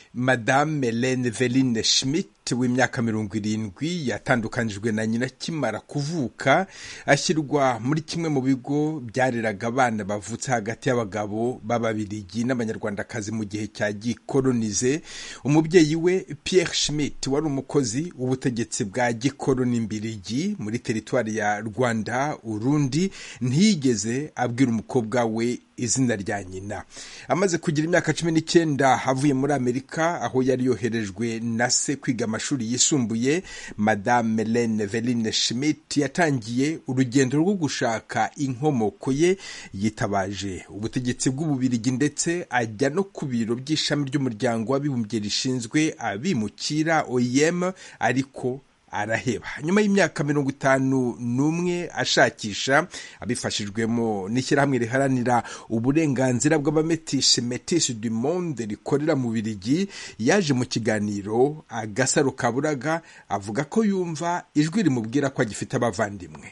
Madame Hélène Veline Schmidt w'imyaka 70 yatandukanijwe na nyina kimara kuvuka, ashyirwa muri kimwe mu bigo byareraga abana bavutse hagati y'abagabo b'Ababiligi n'Abanyarwandakazi mu gihe cya gikolonize. Umubyeyi we Pierre Schmidt wari umukozi w'ubutegetsi bwa gikoloni Mbiligi muri teritwari ya Rwanda Urundi, ntiyigeze abwira umukobwa we izina rya nyina. Amaze kugira imyaka 19 avuye muri Amerika, aho yari yoherejwe na se kwiga amashuri yisumbuye, Madame Hélène Veline Schmidt yatangiye urugendo rwo gushaka inkomoko ye, yitabaje ubutegetsi bw'Ububirigi ndetse ajya no ku biro by'ishami ry'umuryango w'abibumbye rishinzwe abimukira OIM, ariko araheba. Nyuma y'imyaka 51 ashakisha, abifashijwemo n'ishyirahamwe riharanira uburenganzira bw'abametishe Métis du Monde rikorera mu Bubiligi, yaje mu kiganiro Agasaro Kaburaga avuga ko yumva ijwi rimubwira ko agifite abavandimwe.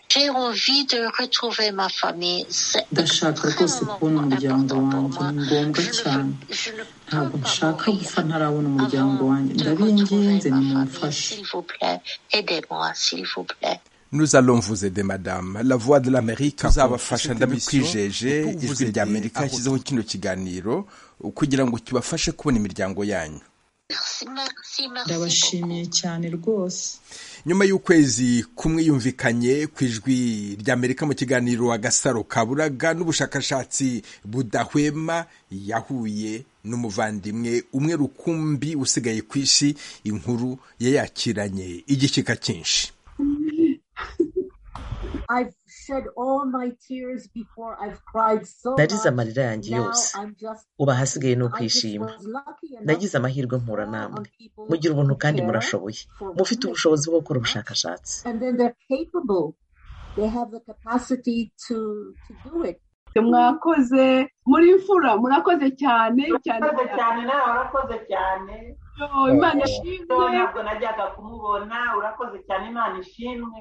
Ndashaka rwose kubona umuryango wanjye, ni ngombwa cyane. Ntabwo nshaka gupfa ntarabona umuryango wanjye, ndabinginze nimumfashe. Nous allons vous aider, madame. La voix de l'Amérique tuzabafasha, ndabikwijeje. Ijwi rya Amerika yashyizeho kino kiganiro kugira ngo kibafashe kubona imiryango yanyu. Ndabashimiye cyane rwose. Nyuma y'ukwezi kumwe yumvikanye ku ijwi rya Amerika mu kiganiro Agasaro Kaburaga n'ubushakashatsi budahwema, yahuye n'umuvandimwe umwe rukumbi usigaye ku isi. Inkuru yayakiranye igishyika cyinshi. Narize amarira yanjye yose, ubu hasigaye no kwishima. Nagize amahirwe mpura namwe, mugira ubuntu kandi murashoboye, mufite ubushobozi bwo gukora ubushakashatsi. Mwakoze muri imfura, murakoze cyane cyane cyane. Nawe urakoze cyane. Imana ishimwe. Ntabwo najyaga kumubona, urakoze cyane, Imana ishimwe.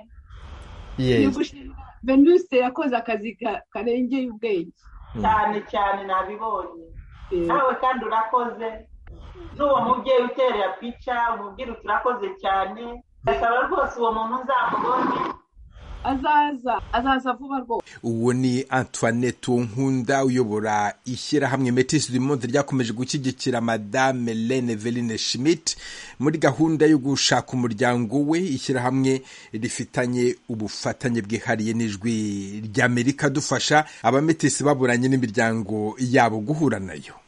Venuste yakoze akazi karengeye ubwenge cyane nabibonye. Nawe kandi urakoze, n'uwo mubyeyi uterera pica umubwira uti urakoze cyane. Ndasaba rwose uwo muntu nzamubone, azaza vuba rwose. Uwo ni Antoinette Nkunda uyobora ishyirahamwe Métis du Monde ryakomeje gushyigikira Madame Hélène Veline Schmidt muri gahunda yo gushaka umuryango we. Ishyirahamwe rifitanye ubufatanye bwihariye n'ijwi ry'Amerika dufasha abametisi baburanye n'imiryango yabo guhura nayo.